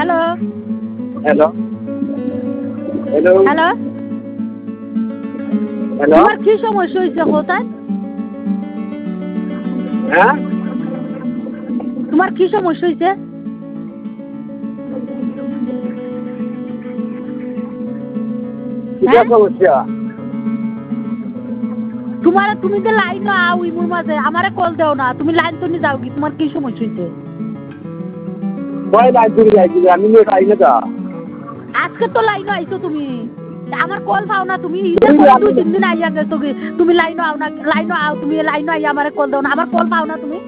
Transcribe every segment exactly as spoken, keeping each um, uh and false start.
Hello hello hello hello hello তোমার কি সমস্যা হয়েছে কোথায়? হ্যাঁ তোমার কি সমস্যা হয়েছে? কিটা সমস্যা? তোমার তুমি যে লাইন আও ইমুর মাঝে আমারে কল দাও না, তুমি লাইন তো নিয়ে যাও কি? তোমার কি সমস্যা হয়েছে? কয় লাইন তুমি যাইছিলে আমি নিয়ে পাই না তা আজকে তো লাইন আইছো তুমি, আমার কল পাও না তুমি। ইটা করে দুই তিন দিন আইয়া গেছো কি তুমি লাইন আও না, লাইন আও তুমি লাইন আইয়া আমারে কল দাও না, আমার কল পাও না তুমি।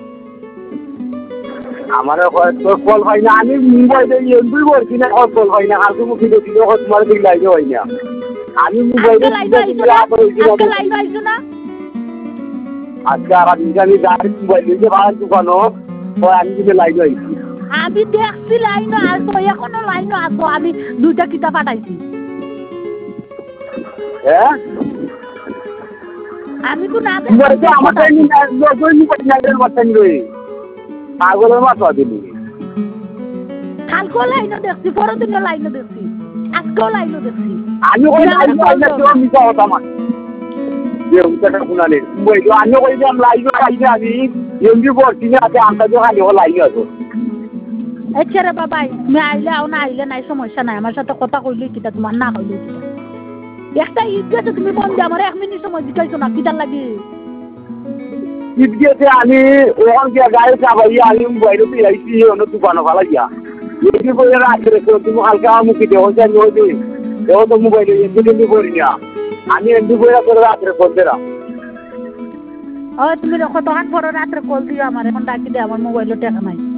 আমার তোর কল হয় না, আমি মোবাইলে এমবি বলছি না কল হয় না, কালকে মুখে দেখি তোমার দিকে লাইনে হয় না, আমি মোবাইলে আজকে লাইন আইছো না, আজকে লাইন আইছো না। আজকে আর আমি জানি গাড়ি মোবাইল নিয়ে ভাড়া দোকানো আমি কিন্তু লাইনে আইছি। আমি দেখছি লাইন আসো, এখনো লাইন আসো, আমি দুইটা কিতাব পাঠাইছি। হ্যাঁ আমি তো না আমার পাগলের মাথা দিলি কালকেও লাইনও দেখছি, পরের দিনও লাইনও দেখছি, আজকেও লাইনও দেখছি। আমি কই মিশা কথা মান যে উত্তরটা শোনা নেই আমি কই যে আমি লাইভ পাই না, আমি এমনি বলছি না আছে আমরা তো খালি লাইভ আছো। আচ্ছা রে বাবা, তুমি আইলে আও না আইলে নাই, সমস্যা নাই, আমার সাথে কথা কইলে কিটা তোমার না কইলে কিটা। একটা ঈদ গেছে তুমি মন দিয়ে আমার এক মিনিট সময় দিতেছো না, কিটার লাগে? ঈদ গেছে আমি ওখান গিয়া গাড়ি চাপাই আমি বাইরে দিয়ে আইসি অন্য দোকানে ভালা গিয়া এমনি বলে রাখতে রেখো তুমি হালকা মুখে দেহ জানি হতে দেহ তো মোবাইলে এমনি এমনি করি না, আমি এমনি বইরা করে রাত্রে ফোন দিলাম। ও তুমি কতক্ষণ পরে রাত্রে কল দিও আমার, এখন ডাকি দে আমার মোবাইলে টাকা নাই।